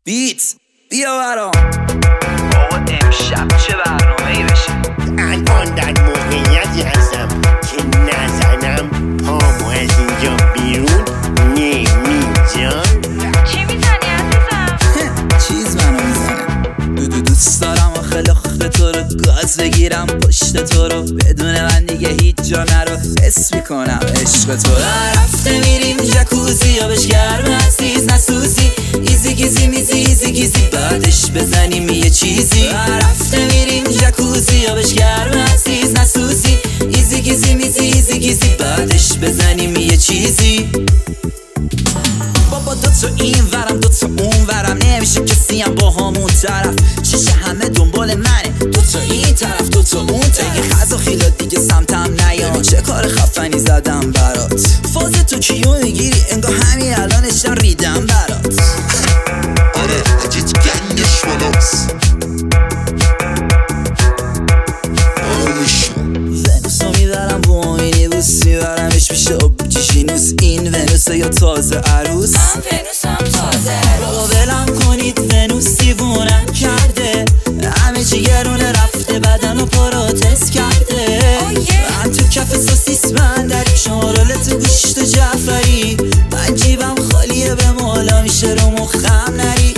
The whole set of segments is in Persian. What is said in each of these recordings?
بیت بیا برام. بابا امشب چه برنامه‌ای بشه؟ الان در موقعیتی هستم که نزنم پامو از اینجا بیرون نمیجان. چی میزنی عزیزم؟ چیز منو میزنه. دوست دارم آخه لخت تو رو گاز بگیرم پشت تو رو، بدون من دیگه هیچ جا نرو، حس میکنم عشق تو رو. رفته میریم جکوزی آبش گرم عزیز نسوزی، ایزی گیزی میزی ایزی گیزی بعدش بزنیم یه چیزی. رفته میریم جکوزی آبش گرم عزیز نسوزی، ایزی گیزی میزی ایزی گیزی بعدش بزنیم یه چیزی. بابا دوتا این ورم دوتا اون ورم، نمیشه کسی هم با همون طرف، چشه همه دنبال منه، دوتا این طرف دوتا اون طرف. اگه خزا خیلا دیگه سمتم نیام، چه کار خفنی زدم برات، فاز تو کیو میگیری انگاه همین الانشم ریدم برات. آره حاجیت گنگش بالاست ونوسو میبرم با آینه بوس، میبرمش پیش آب چیشینوس، این ونوسه یا تازه عروس. من ونوسم تازه عروس. ولم کنید ونوس دیوونم کرده، همه چی گرونه رفته بدن و پروتست کرده. من تو کف سوسیس بندری، شمارالت گوشت جعفری، من جیبم خالیه به مولا میشه رو مخم نری.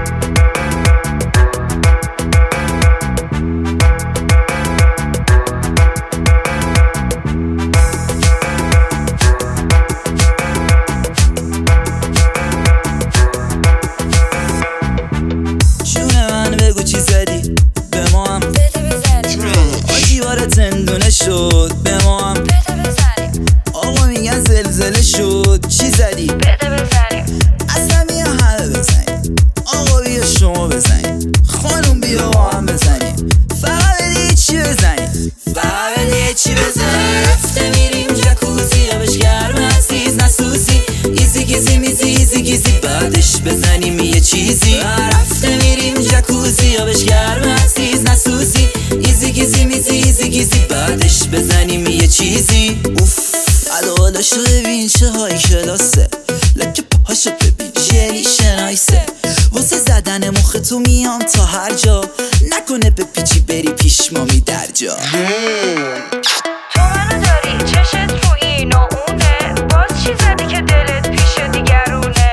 بگو چی زدی به ما هم بده بزنیم آجیوار تندونه شد به ما هم بده بزنیم آقا میگن زلزله شد چی زدی بده بزنیم اصلا بیا همه بزنیم آقا بیا شما بزنیم خانوم بیا با هم بزنیم فقط بده چی بزنیم فقط بده چی بزنیم. رفته میریم جکوزی آبش گرم عزیز نسوزی ایزی گیزی میزی ایزی گیزی بعدش بزنیم یه چیزی. رفته میریم جکوزی آبش گرم عزیز نسوزی ایزی گیزی میزی ایزی گیزی بعدش بزنیم یه چیزی. اوف الوالاشو ببین چه های کلاسه، لکه پاهاشو ببین جلی شنایسه، واسه زدن مخ تو میام تا هر جا، نکنه به پیچی بری پیش مامی در جا. تو منو داری چشت رو این و اونه، باز چی زدی که دلت پیش دیگرونه.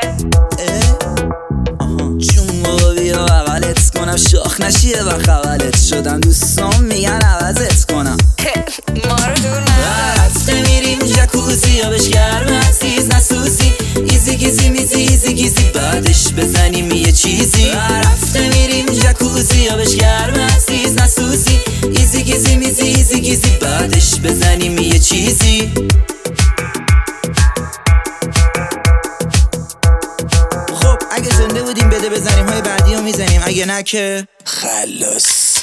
جون بابا بیا بغلت کنم شاخ نشیه و خبلت شدم، دوستان میگن عوضت کنم. ما رو دور نبر. رفته میریم جکوزی آبش گرم عزیز نسوزی ایزی گیزی میزی ایزی گیزی بعدش بزنیم یه چیزی. رفته میریم جکوزی آبش گرم عزیز نسوزی ایزی گیزی میزی ایزی گیزی بعدش بزنیم یه چیزی. خب اگه زنده بودیم بده بزنیم های بعدی رو میزنیم، اگه نه که خلاص.